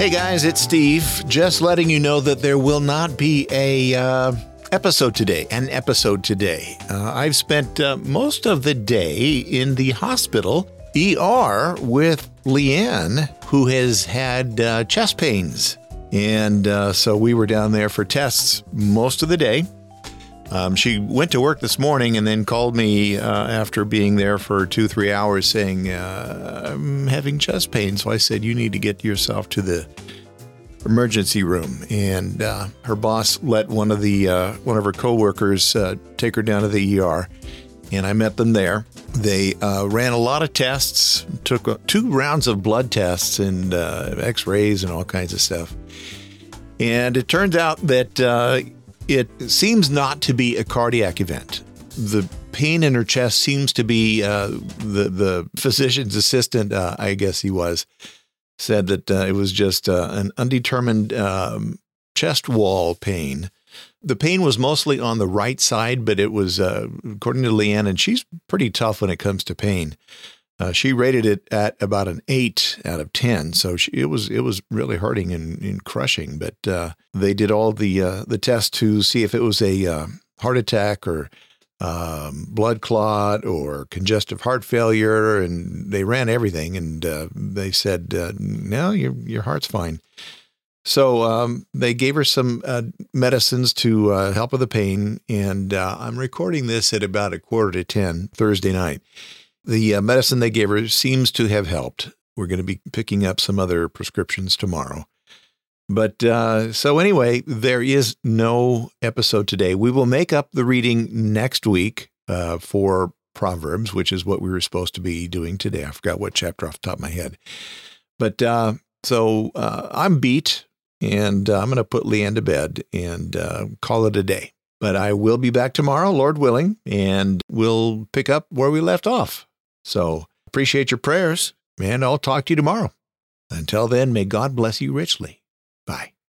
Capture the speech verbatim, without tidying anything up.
Hey guys, it's Steve. Just letting you know that there will not be a uh, episode today, an episode today. Uh, I've spent uh, most of the day in the hospital E R with Leanne, who has had uh, chest pains. And uh, so we were down there for tests most of the day. Um, she went to work this morning and then called me uh, after being there for two, three hours saying, uh, I'm having chest pain. So I said, you need to get yourself to the emergency room. And uh, her boss let one of the uh, one of her coworkers uh, take her down to the E R. And I met them there. They uh, ran a lot of tests, took uh, two rounds of blood tests and uh, x-rays and all kinds of stuff. And it turns out that uh, it seems not to be a cardiac event. The pain in her chest seems to be uh, the, the physician's assistant, uh, I guess he was, said that uh, it was just uh, an undetermined um, chest wall pain. The pain was mostly on the right side, but it was, uh, according to Leanne, and she's pretty tough when it comes to pain. Uh, she rated it at about an eight out of ten, so she, it was it was really hurting and, and crushing. But uh, they did all the uh, the tests to see if it was a uh, heart attack or um, blood clot or congestive heart failure, and they ran everything, and uh, they said, uh, "No, your your heart's fine." So um, they gave her some uh, medicines to uh, help with the pain, and uh, I'm recording this at about a quarter to ten Thursday night. The uh, medicine they gave her seems to have helped. We're going to be picking up some other prescriptions tomorrow. But uh, so anyway, there is no episode today. We will make up the reading next week uh, for Proverbs, which is what we were supposed to be doing today. I forgot what chapter off the top of my head. But uh, so uh, I'm beat, and uh, I'm going to put Leanne to bed and uh, call it a day. But I will be back tomorrow, Lord willing, and we'll pick up where we left off. So appreciate your prayers, and I'll talk to you tomorrow. Until then, may God bless you richly. Bye.